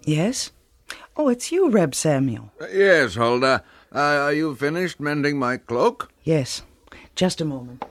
Yes? Oh, it's you, Reb Samuel. Yes, Huldah. Are you finished mending my cloak? Yes. Just a moment.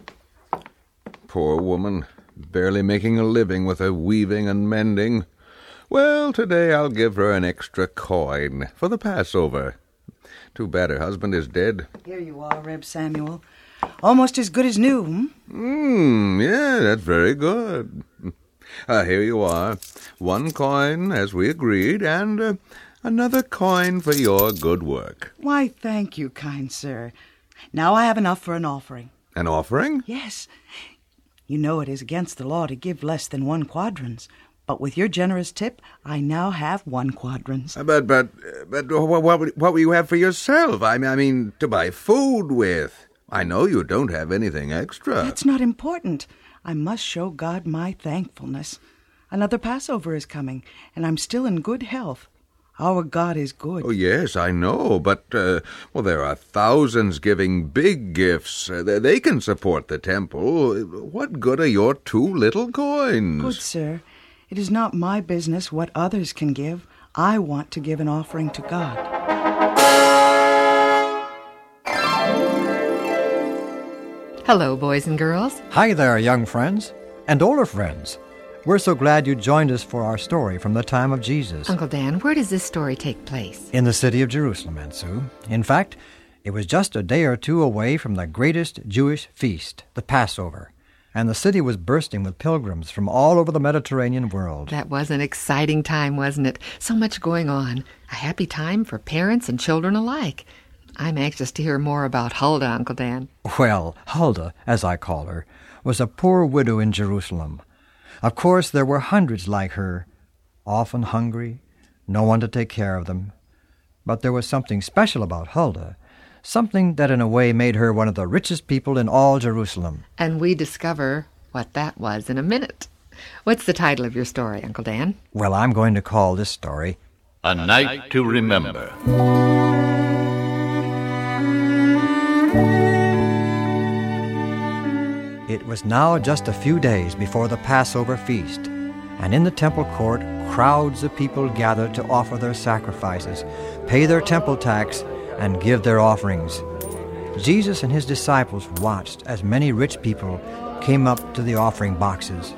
Poor woman, barely making a living with her weaving and mending. Well, today I'll give her an extra coin for the Passover. Too bad her husband is dead. Here you are, Reb Samuel. Almost as good as new, Yeah, that's very good. Here you are. 1 coin, as we agreed, and another coin for your good work. Why, thank you, kind sir. Now I have enough for an offering. An offering? Yes. You know it is against the law to give less than 1 quadrans. But with your generous tip, I now have 1 quadrans. But what will you have for yourself? I mean, to buy food with. I know you don't have anything extra. That's not important. I must show God my thankfulness. Another Passover is coming, and I'm still in good health. Our God is good. Oh, yes, I know, but, there are thousands giving big gifts. They can support the temple. What good are your 2 little coins? Good, sir. It is not my business what others can give. I want to give an offering to God. Hello, boys and girls. Hi there, young friends and older friends. We're so glad you joined us for our story from the time of Jesus. Uncle Dan, where does this story take place? In the city of Jerusalem, Aunt Sue. In fact, it was just a day or 2 away from the greatest Jewish feast, the Passover. And the city was bursting with pilgrims from all over the Mediterranean world. That was an exciting time, wasn't it? So much going on. A happy time for parents and children alike. I'm anxious to hear more about Huldah, Uncle Dan. Well, Huldah, as I call her, was a poor widow in Jerusalem. Of course, there were hundreds like her, often hungry, no one to take care of them. But there was something special about Huldah, something that in a way made her one of the richest people in all Jerusalem. And we discover what that was in a minute. What's the title of your story, Uncle Dan? Well, I'm going to call this story A Night to Remember. It was now just a few days before the Passover feast, and in the temple court crowds of people gathered to offer their sacrifices, pay their temple tax, and give their offerings. Jesus and his disciples watched as many rich people came up to the offering boxes.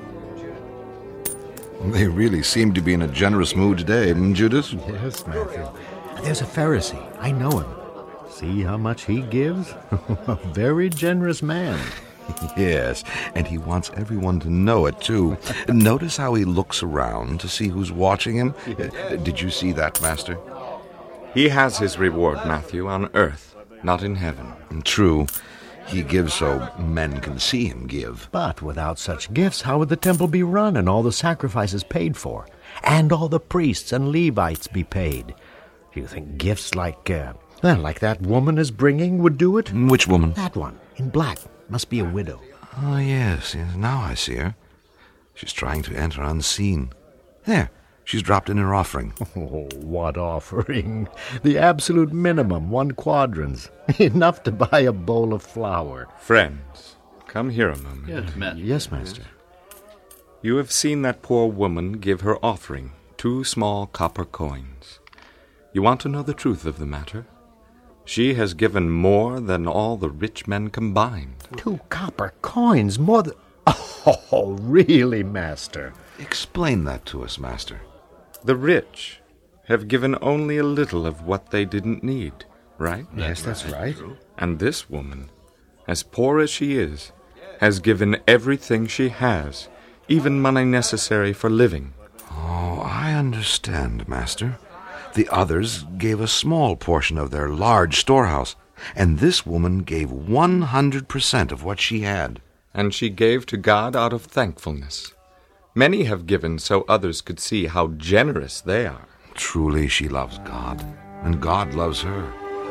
They really seem to be in a generous mood today, Judas? Yes, Matthew. There's a Pharisee. I know him. See how much he gives? A very generous man. Yes, and he wants everyone to know it, too. Notice how he looks around to see who's watching him. Did you see that, Master? He has his reward, Matthew, on earth, not in heaven. True. He gives so men can see him give. But without such gifts, how would the temple be run and all the sacrifices paid for? And all the priests and Levites be paid? Do you think gifts like that woman is bringing would do it? Which woman? That one, in black. Must be a widow. Oh, yes. Now I see her. She's trying to enter unseen. There, she's dropped in her offering. Oh, what offering? The absolute minimum, 1 quadrans. Enough to buy a bowl of flour. Friends, come here a moment. Yes, Master. You have seen that poor woman give her offering, 2 small copper coins. You want to know the truth of the matter? She has given more than all the rich men combined. 2 copper coins, more than... Oh, really, Master? Explain that to us, Master. The rich have given only a little of what they didn't need, right? Yes, that's right. And this woman, as poor as she is, has given everything she has, even money necessary for living. Oh, I understand, Master. The others gave a small portion of their large storehouse, and this woman gave 100% of what she had. And she gave to God out of thankfulness. Many have given so others could see how generous they are. Truly she loves God, and God loves her.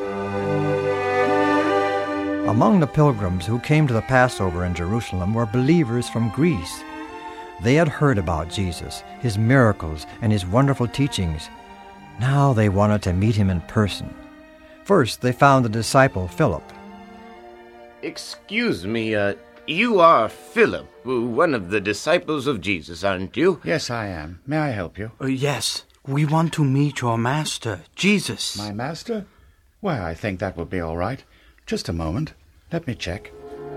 Among the pilgrims who came to the Passover in Jerusalem were believers from Greece. They had heard about Jesus, his miracles, and his wonderful teachings. Now they wanted to meet him in person. First, they found the disciple Philip. Excuse me, you are Philip, one of the disciples of Jesus, aren't you? Yes, I am. May I help you? Yes, We want to meet your master, Jesus. My master? Why, I think that will be all right. Just a moment. Let me check.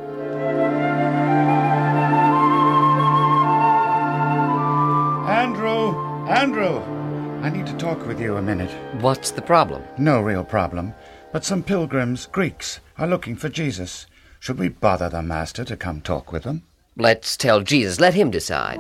Andrew! I need to talk with you a minute. What's the problem? No real problem. But some pilgrims, Greeks, are looking for Jesus. Should we bother the master to come talk with them? Let's tell Jesus. Let him decide.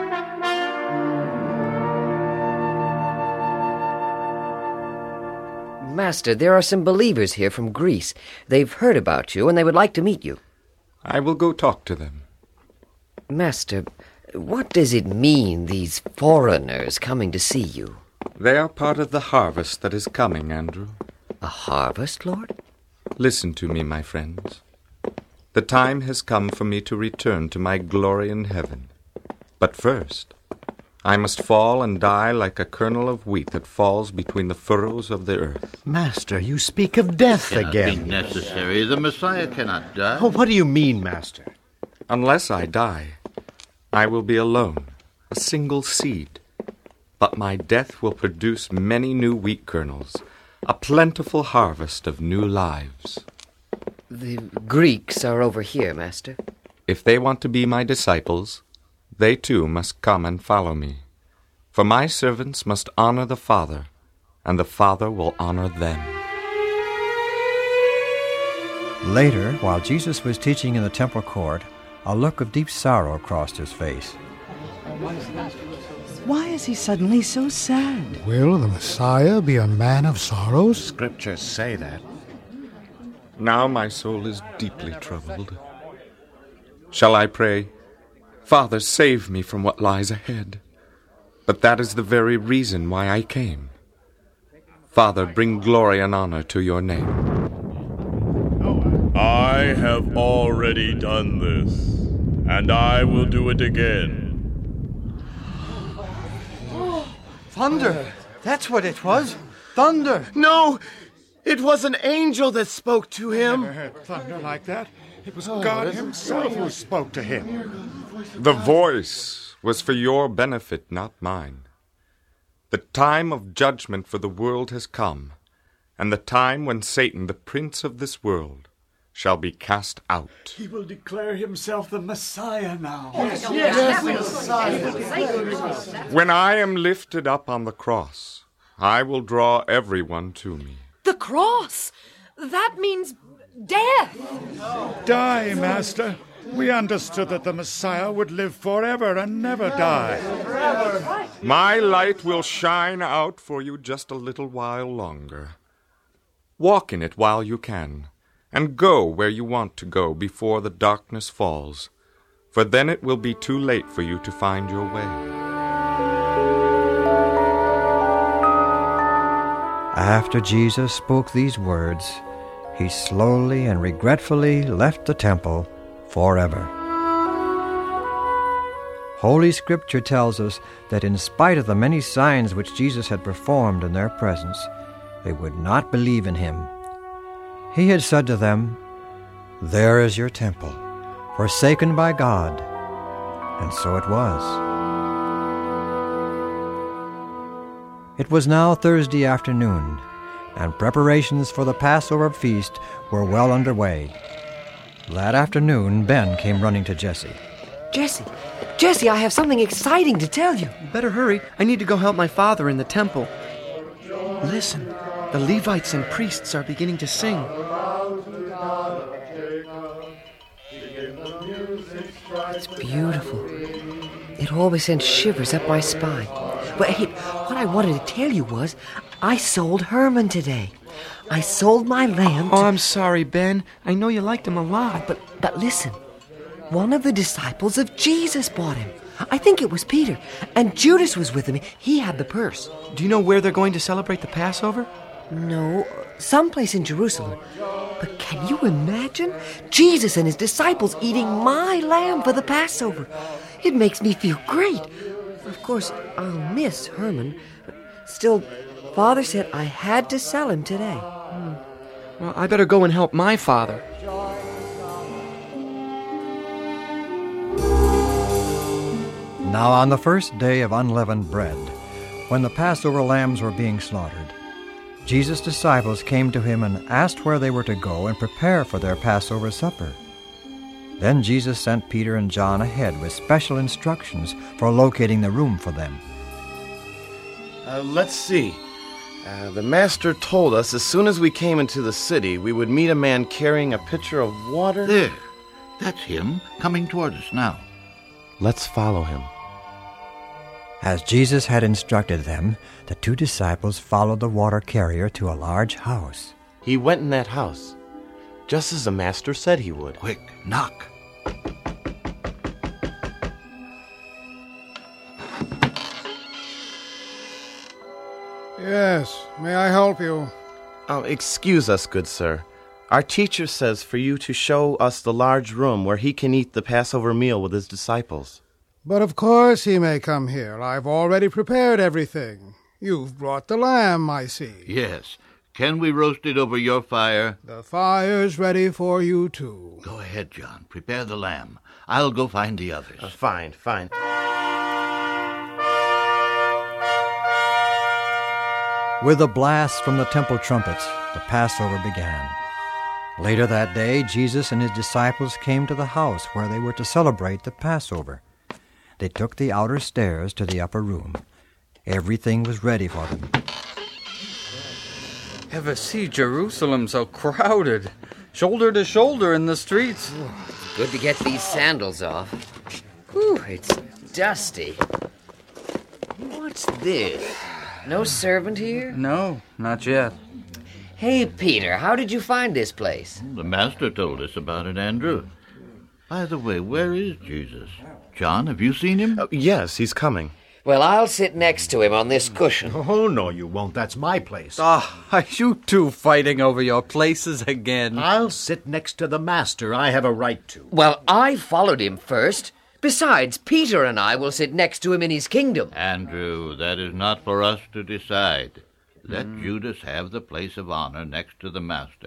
Master, there are some believers here from Greece. They've heard about you, and they would like to meet you. I will go talk to them. Master, what does it mean, these foreigners coming to see you? They are part of the harvest that is coming, Andrew. A harvest, Lord? Listen to me, my friends. The time has come for me to return to my glory in heaven. But first, I must fall and die like a kernel of wheat that falls between the furrows of the earth. Master, you speak of death again. Be necessary. The Messiah cannot die. Oh, what do you mean, Master? Unless I die, I will be alone, a single seed. But my death will produce many new wheat kernels, a plentiful harvest of new lives. The Greeks are over here, Master. If they want to be my disciples, they too must come and follow me. For my servants must honor the Father, and the Father will honor them. Later, while Jesus was teaching in the temple court, a look of deep sorrow crossed his face. Why is he suddenly so sad? Will the Messiah be a man of sorrows? Scriptures say that. Now my soul is deeply troubled. Shall I pray? Father, save me from what lies ahead. But that is the very reason why I came. Father, bring glory and honor to your name. I have already done this, and I will do it again. Thunder! That's what it was. Thunder! No! It was an angel that spoke to him. Never heard thunder like that. It was God himself who spoke to him. The voice was for your benefit, not mine. The time of judgment for the world has come, and the time when Satan, the prince of this world, shall be cast out. He will declare himself the Messiah now. When I am lifted up on the cross, I will draw everyone to me. The cross! That means death! Die, Master. We understood that the Messiah would live forever and never die. My light will shine out for you just a little while longer. Walk in it while you can, and go where you want to go before the darkness falls, for then it will be too late for you to find your way. After Jesus spoke these words, he slowly and regretfully left the temple forever. Holy Scripture tells us that in spite of the many signs which Jesus had performed in their presence, they would not believe in him. He had said to them, "There is your temple, forsaken by God." And so it was. It was now Thursday afternoon, and preparations for the Passover feast were well underway. That afternoon, Ben came running to Jesse. Jesse, I have something exciting to tell you. Better hurry. I need to go help my father in the temple. Listen, the Levites and priests are beginning to sing. It's beautiful. It always sends shivers up my spine. But hey, what I wanted to tell you was, I sold Herman today. I sold my lamb to... Oh, I'm sorry, Ben. I know you liked him a lot. But listen, one of the disciples of Jesus bought him. I think it was Peter. And Judas was with him. He had the purse. Do you know where they're going to celebrate the Passover? No, someplace in Jerusalem. But can you imagine? Jesus and his disciples eating my lamb for the Passover. It makes me feel great. Of course, I'll miss Herman. Still, Father said I had to sell him today. Well, I better go and help my father. Now on the first day of unleavened bread, When the Passover lambs were being slaughtered, Jesus' disciples came to him and asked where they were to go and prepare for their Passover supper. Then Jesus sent Peter and John ahead with special instructions for locating the room for them. Let's see. The master told us as soon as we came into the city, we would meet a man carrying a pitcher of water. There. That's him coming toward us now. Let's follow him. As Jesus had instructed them, the two disciples followed the water carrier to a large house. He went in that house, just as the master said he would. Quick, knock. Yes, may I help you? Oh, excuse us, good sir. Our teacher says for you to show us the large room where he can eat the Passover meal with his disciples. But of course he may come here. I've already prepared everything. You've brought the lamb, I see. Yes. Can we roast it over your fire? The fire's ready for you, too. Go ahead, John. Prepare the lamb. I'll go find the others. Fine. With a blast from the temple trumpets, the Passover began. Later that day, Jesus and his disciples came to the house where they were to celebrate the Passover. They took the outer stairs to the upper room. Everything was ready for them. Ever see Jerusalem so crowded? Shoulder to shoulder in the streets. It's good to get these sandals off. Whew, it's dusty. What's this? No servant here? No, not yet. Hey, Peter, how did you find this place? The master told us about it, Andrew. By the way, where is Jesus? John, have you seen him? Yes, he's coming. Well, I'll sit next to him on this cushion. Oh, no, you won't. That's my place. Ah, are you two fighting over your places again? I'll sit next to the master. I have a right to. Well, I followed him first. Besides, Peter and I will sit next to him in his kingdom. Andrew, that is not for us to decide. Let Judas have the place of honor next to the master.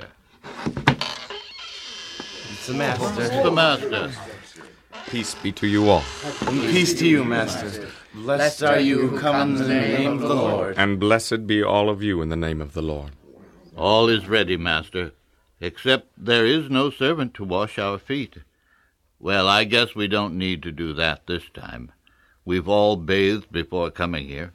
It's the master. It's the master. Peace be to you all. Peace to you, master. Blessed are you who come in the name of the Lord. And blessed be all of you in the name of the Lord. All is ready, master, except there is no servant to wash our feet. Well, I guess we don't need to do that this time. We've all bathed before coming here.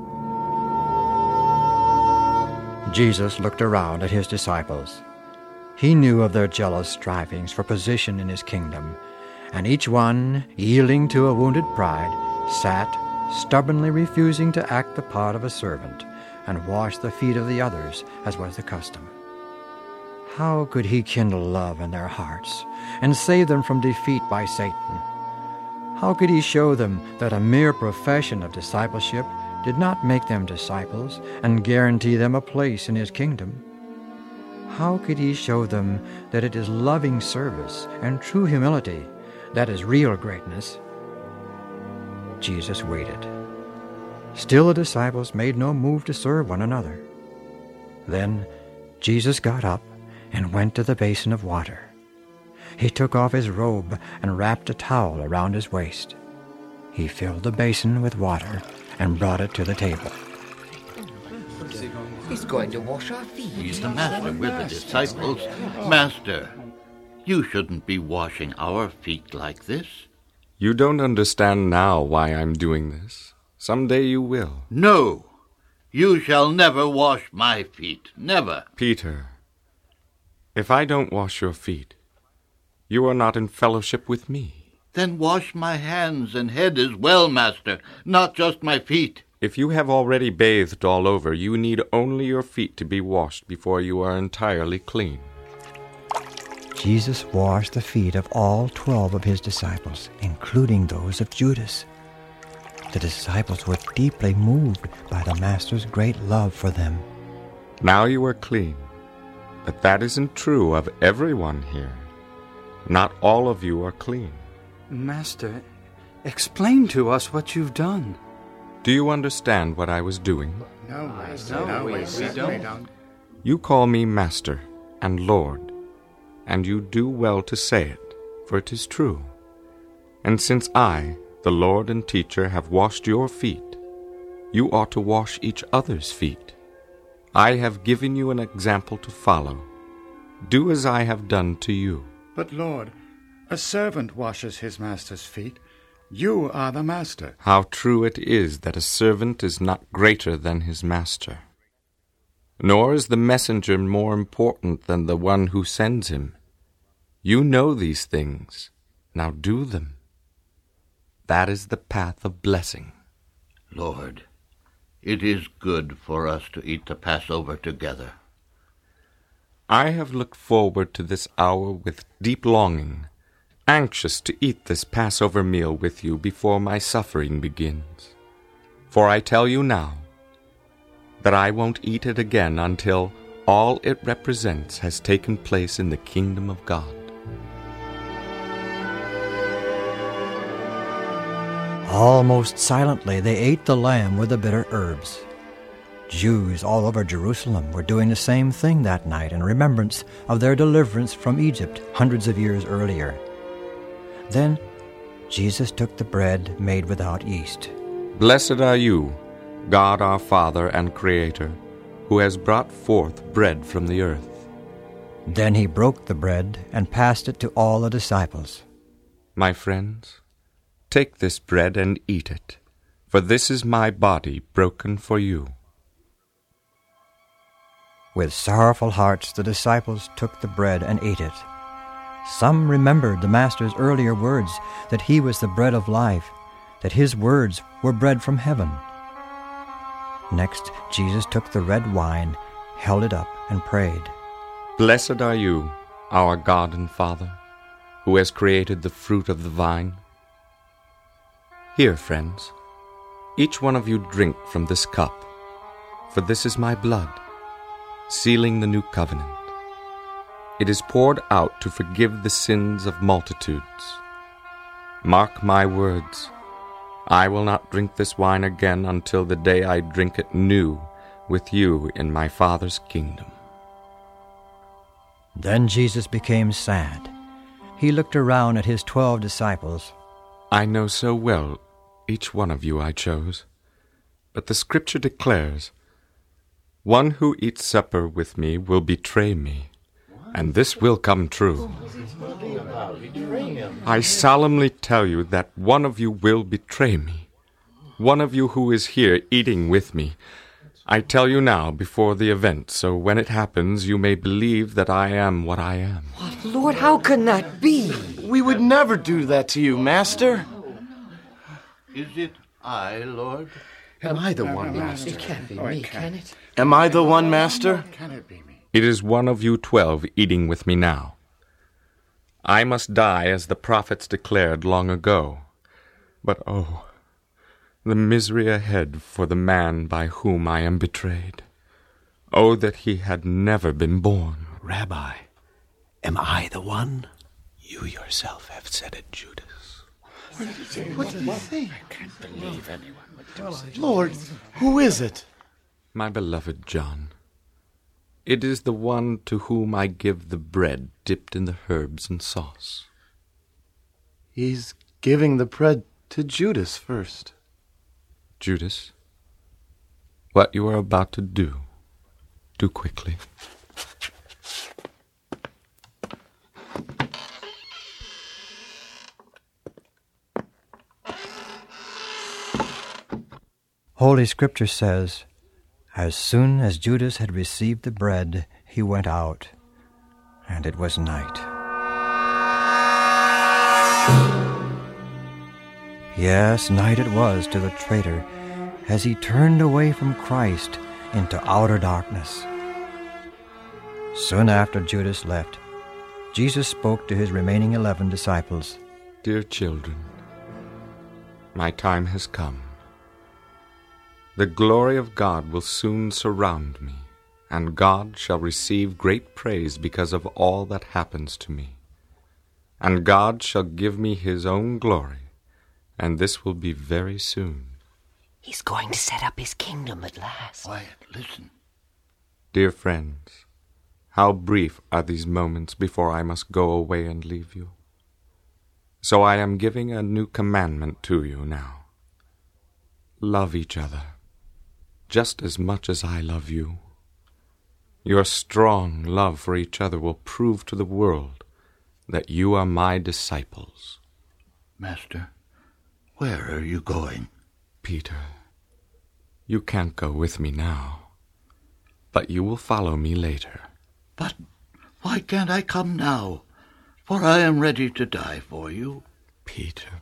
Jesus looked around at his disciples. He knew of their jealous strivings for position in his kingdom, and each one, yielding to a wounded pride, sat, stubbornly refusing to act the part of a servant and wash the feet of the others, as was the custom. How could he kindle love in their hearts and save them from defeat by Satan? How could he show them that a mere profession of discipleship did not make them disciples and guarantee them a place in his kingdom? How could he show them that it is loving service and true humility that is real greatness? Jesus waited. Still the disciples made no move to serve one another. Then Jesus got up and went to the basin of water. He took off his robe and wrapped a towel around his waist. He filled the basin with water and brought it to the table. He's going to wash our feet. He's the master. We're the disciples. Master, you shouldn't be washing our feet like this. You don't understand now why I'm doing this. Someday you will. No, you shall never wash my feet. Never. Peter, if I don't wash your feet, you are not in fellowship with me. Then wash my hands and head as well, master, not just my feet. If you have already bathed all over, you need only your feet to be washed before you are entirely clean. Jesus washed the feet of all 12 of his disciples, including those of Judas. The disciples were deeply moved by the Master's great love for them. Now you are clean, but that isn't true of everyone here. Not all of you are clean. Master, explain to us what you've done. Do you understand what I was doing? No, Master. No, we don't. You call me Master and Lord, and you do well to say it, for it is true. And since I, the Lord and Teacher, have washed your feet, you ought to wash each other's feet. I have given you an example to follow. Do as I have done to you. But, Lord, a servant washes his master's feet. You are the master. How true it is that a servant is not greater than his master. Nor is the messenger more important than the one who sends him. You know these things. Now do them. That is the path of blessing. Lord, it is good for us to eat the Passover together. I have looked forward to this hour with deep longing, anxious to eat this Passover meal with you before my suffering begins. For I tell you now that I won't eat it again until all it represents has taken place in the kingdom of God. Almost silently they ate the lamb with the bitter herbs. Jews all over Jerusalem were doing the same thing that night in remembrance of their deliverance from Egypt hundreds of years earlier. Then Jesus took the bread made without yeast. Blessed are you, God our Father and Creator, who has brought forth bread from the earth. Then he broke the bread and passed it to all the disciples. My friends, take this bread and eat it, for this is my body broken for you. With sorrowful hearts the disciples took the bread and ate it. Some remembered the Master's earlier words that he was the bread of life, that his words were bread from heaven. Next, Jesus took the red wine, held it up, and prayed. Blessed are you, our God and Father, who has created the fruit of the vine. Here, friends, each one of you drink from this cup, for this is my blood, sealing the new covenant. It is poured out to forgive the sins of multitudes. Mark my words, I will not drink this wine again until the day I drink it new with you in my Father's kingdom. Then Jesus became sad. He looked around at his 12 disciples. I know so well each one of you I chose, but the Scripture declares, one who eats supper with me will betray me, and this will come true. I solemnly tell you that one of you will betray me, one of you who is here eating with me. I tell you now before the event, so when it happens you may believe that I am what I am. What, Lord, how can that be? We would never do that to you, Master. Is it I, Lord? Am I the one, Master? It can't be me, can it? Am I the one, Master? Can it be me? It is one of you 12 eating with me now. I must die as the prophets declared long ago. But oh, the misery ahead for the man by whom I am betrayed. Oh, that he had never been born. Rabbi, am I the one? You yourself have said it, Judas. What do you think? I can't believe anyone would do such a Lord, who is it? My beloved John, it is the one to whom I give the bread dipped in the herbs and sauce. He's giving the bread to Judas first. Judas, what you are about to do quickly. Holy Scripture says, as soon as Judas had received the bread, he went out, and it was night. Yes, night it was to the traitor, as he turned away from Christ into outer darkness. Soon after Judas left, Jesus spoke to his remaining 11 disciples. Dear children, my time has come. The glory of God will soon surround me, and God shall receive great praise because of all that happens to me. And God shall give me his own glory, and this will be very soon. He's going to set up his kingdom at last. Quiet, listen. Dear friends, how brief are these moments before I must go away and leave you. So I am giving a new commandment to you now. Love each other. just as much as I love you. Your strong love for each other will prove to the world that you are my disciples. Master, where are you going? Peter, you can't go with me now, but you will follow me later. But why can't I come now? For I am ready to die for you. Peter,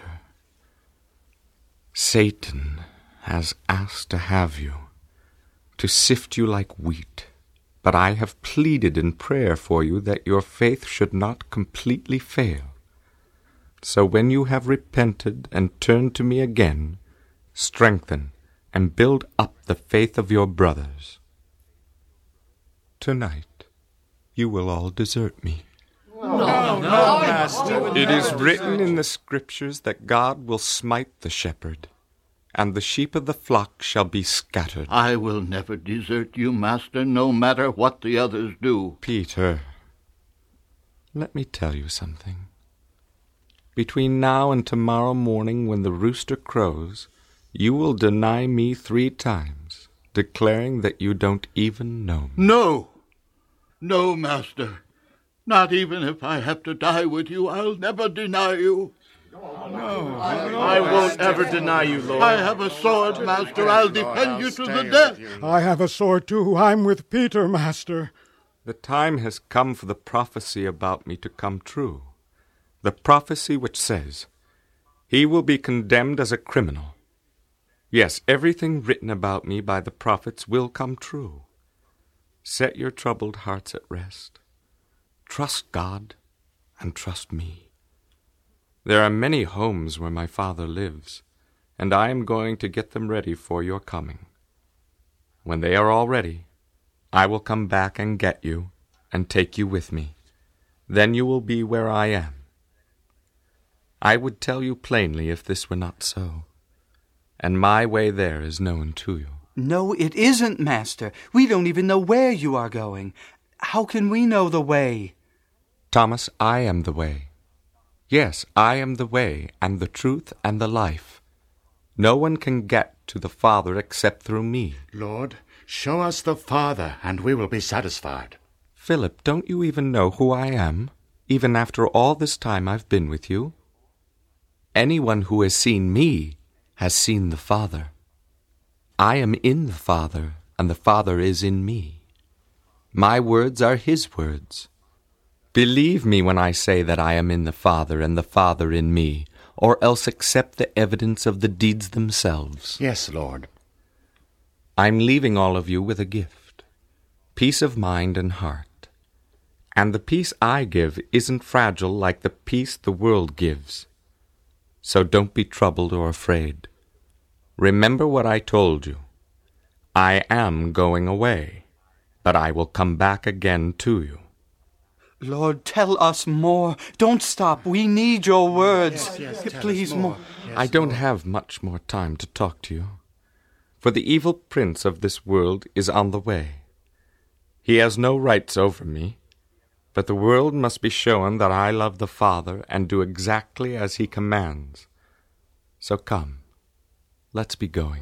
Satan has asked to have you, to sift you like wheat, but I have pleaded in prayer for you that your faith should not completely fail. So when you have repented and turned to me again, strengthen and build up the faith of your brothers. Tonight you will all desert me. No, Master. It is written in the Scriptures that God will smite the shepherd, and the sheep of the flock shall be scattered. I will never desert you, Master, no matter what the others do. Peter, let me tell you something. Between now and tomorrow morning, when the rooster crows, you will deny me 3 times, declaring that you don't even know me. No, Master. Not even if I have to die with you, I'll never deny you. No, I won't ever deny you, Lord. I have a sword, Master. I'll defend you to the death. I have a sword, too. I'm with Peter, Master. The time has come for the prophecy about me to come true. The prophecy which says, he will be condemned as a criminal. Yes, everything written about me by the prophets will come true. Set your troubled hearts at rest. Trust God and trust me. There are many homes where my Father lives, and I am going to get them ready for your coming. When they are all ready, I will come back and get you and take you with me. Then you will be where I am. I would tell you plainly if this were not so, and my way there is known to you. No, it isn't, Master. We don't even know where you are going. How can we know the way? Thomas, I am the way. Yes, I am the way, and the truth, and the life. No one can get to the Father except through me. Lord, show us the Father, and we will be satisfied. Philip, don't you even know who I am, even after all this time I've been with you? Anyone who has seen me has seen the Father. I am in the Father, and the Father is in me. My words are his words. Believe me when I say that I am in the Father, and the Father in me, or else accept the evidence of the deeds themselves. Yes, Lord. I'm leaving all of you with a gift, peace of mind and heart. And the peace I give isn't fragile like the peace the world gives. So don't be troubled or afraid. Remember what I told you. I am going away, but I will come back again to you. Lord, tell us more. Don't stop. We need your words. Yes, please, more. Yes, I don't Lord. have much more time to talk to you, for the evil prince of this world is on the way. He has no rights over me, but the world must be shown that I love the Father and do exactly as he commands. So come, let's be going.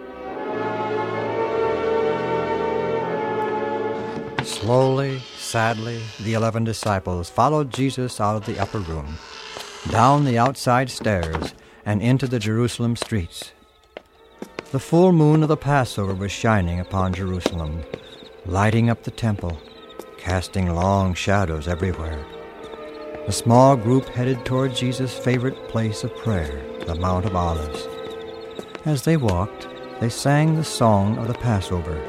Slowly, sadly, the 11 disciples followed Jesus out of the upper room, down the outside stairs, and into the Jerusalem streets. The full moon of the Passover was shining upon Jerusalem, lighting up the temple, casting long shadows everywhere. The small group headed toward Jesus' favorite place of prayer, the Mount of Olives. As they walked, they sang the song of the Passover.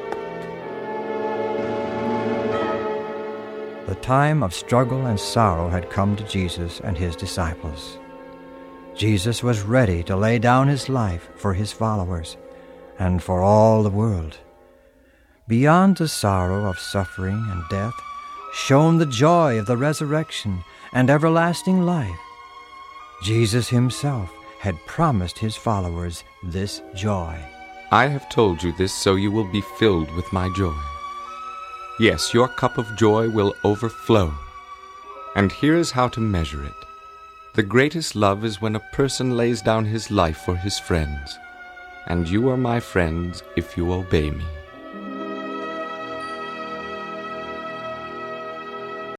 The time of struggle and sorrow had come to Jesus and his disciples. Jesus was ready to lay down his life for his followers and for all the world. Beyond the sorrow of suffering and death shone the joy of the resurrection and everlasting life. Jesus himself had promised his followers this joy. I have told you this so you will be filled with my joy. Yes, your cup of joy will overflow. And here is how to measure it. The greatest love is when a person lays down his life for his friends. and you are my friends if you obey me.